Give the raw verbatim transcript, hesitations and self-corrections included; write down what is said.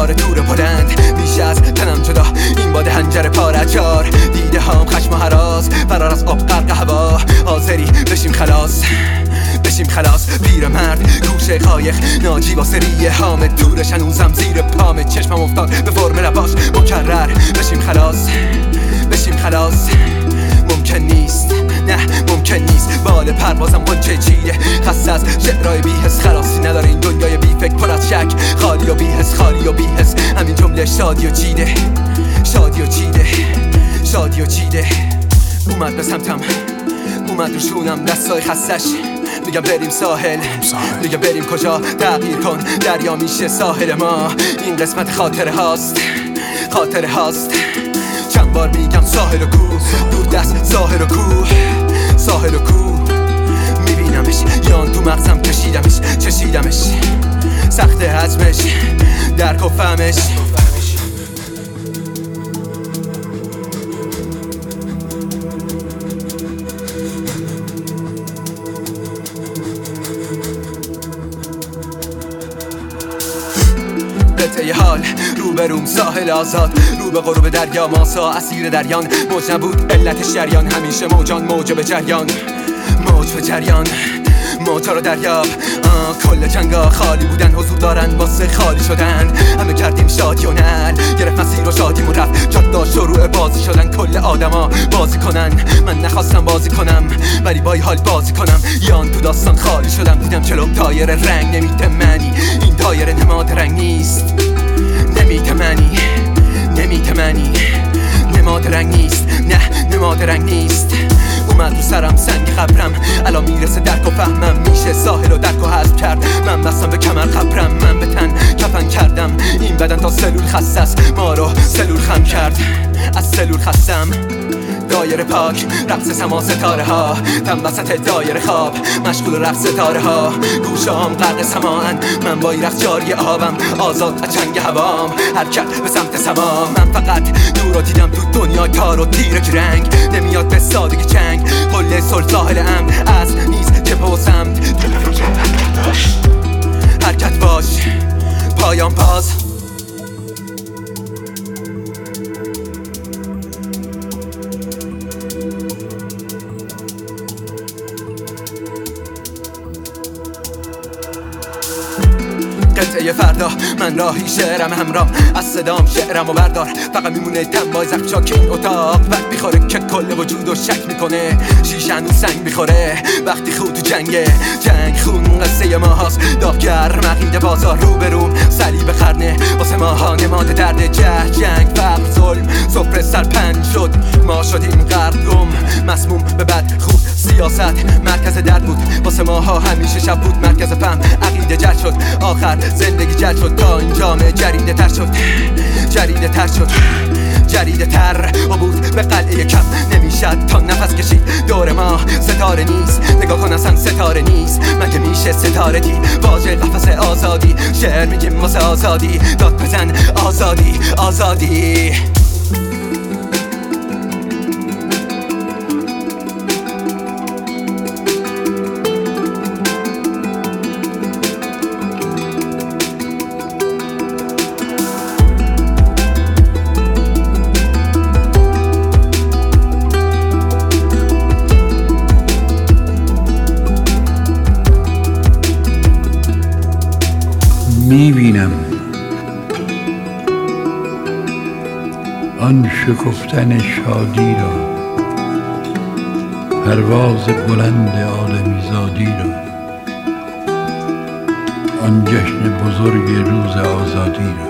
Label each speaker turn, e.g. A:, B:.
A: کنار تور بلند بیش از تنم جدا این باد هنجر پارچار دیده هام خشم و هراس فرار از آب غرق هوا حاضری بشیم خلاص بشیم خلاص پیرمرد گوشه قایق ناجی با سریه حامد تورش هنوزم زیر پامه چشمم افتاد به فرم لباش مکرر بشیم خلاص بشیم خلاص ممکن نیست نه ممکن نیست بال پروازم قنچه چیه خسته از شعرهای بی‌حس خلاصی نداره این دنیای بی فکر پر از شک خالی و بی‌حس خالی و بی‌حس همین جمله شادی و چیده شادی و چیده شادی و چیده اومد به سمتم اومد رو شونم دستای خستش میگم بریم ساحل میگم بریم کجا تغییر کن دریا میشه ساحل ما این قسمت خاطره هاست خاطره هاست چند بار میگم ساحل و کوه دور دست ساحل و کوه ساحل و کوه میبینمش یان تو مغزم کشیدمش چشیدمش سخت هضمش درک و فهمش قطعه حال رو به روم ساحل آزاد رو به غروب دریا ماسا اسیر دریان موج نبود علت شریان همیشه موجان موج به جریان موج به جریان موجا رو دریاب کل جنگا خالی بودن حضور دارن واسه خالی شدن همه کردیم شادی و نل گرفت مسیر و شادیمون رفت جادا شروع بازی شدن کل آدما بازی کنن من نخواستم بازی کنم ولی با حال بازی کنم یان تو داستان خالی شدم دیدم چلوم دایره رنگ نمیده منی این دایره نماد رنگ نیست نمیده منی نمیده منی نماد رنگ نیست نه نماد رنگ نیست اومد رو سرم سنگ قبرم الان میرسه درک و فهمم میشه ساحل و درک و حذف کرد من بستم به کمر قبرم من به تن کفن کردم این بدن تا سلول خسته است ما رو سلول خم کرد از سلول خستم دایره پاک رقص سما ستاره ها تن وسط دایره خواب مشغول رقص ستاره ها گوشه هم غرق سماعن من با رقص جاری آبم آزاد از چنگ هوام حرکت به سمت سما من فقط نور رو دیدم تو دنیا تار و تیرک رنگ نمیاد به سادگی چنگ قله صلح ساحل امن از نیست جبه و سمت حرکت باش پایان باز قطعه فردا من راهی شعرم همراه از صدام شعرم و بردار فقط میمونه تن بای زخچا که این اتاق وقت میخوره که کل وجود رو شک میکنه شیشه هنوز سنگ میخوره وقتی خود تو جنگه جنگ خون قصه ما هاست داغگر مقید بازار رو به روم صلیب خرنه واسه ماها نماد درد جه جنگ فقر ظلم سفره سرپنج شد ما شدیم غرق گم مسموم به بد خوب سیاست مرکز درد بود واسه ماها همیشه شب بود مرکز فهم عقیده جل شد آخر زندگی جل شد تا این جامعه جریده تر شد جریده تر شد جریده تر عبور به قلعه کم نمیشد تا نفس کشید دور ما ستاره نیست نگاه کن اصلا ستاره نیست مگه میشه ستاره دی واژه قفس آزادی شعر میگیم واسه آزادی داد بزن آزادی آزادی
B: میبینم آن شکفتن شادی را پرواز بلند آدمیزادی را آن جشن بزرگ روز آزادی را